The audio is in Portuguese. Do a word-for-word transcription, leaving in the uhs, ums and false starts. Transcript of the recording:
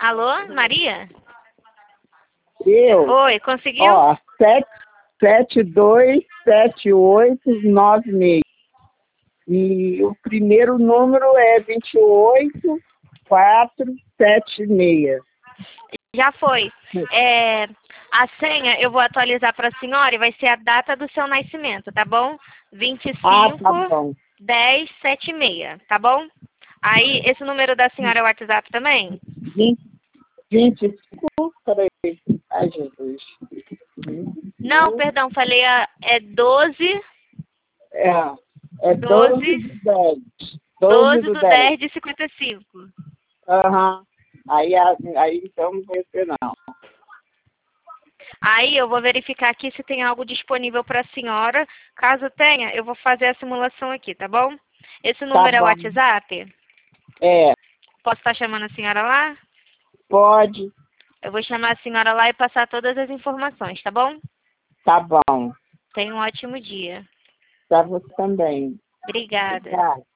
Alô, Maria? Eu? Oi, conseguiu? Ó, sete, sete, dois, sete, oito, nove, seis. E o primeiro número é vinte e oito, quatro, sete, seis. Já foi. É, a senha eu vou atualizar para a senhora e vai ser a data do seu nascimento, tá bom? vinte e Ah, tá cinco, bom. dez, setenta e seis, tá bom? Aí, esse número da senhora é o WhatsApp também? vinte, vinte e cinco, peraí. Ai, Jesus. Não, perdão, falei a, é doze, É, é doze doze, do dez. doze doze do do dez. dez de cinquenta e cinco. Aham. Aí, a- aí então não vai ser não. Aí eu vou verificar aqui se tem algo disponível para a senhora. Caso tenha, eu vou fazer a simulação aqui, tá bom? Esse Tá número é o bom. WhatsApp? É, Posso estar chamando a senhora lá? pode. Eu vou chamar a senhora lá e passar todas as informações, tá bom? Tá bom. Tenha um ótimo dia. Pra você também. Obrigada. Obrigada.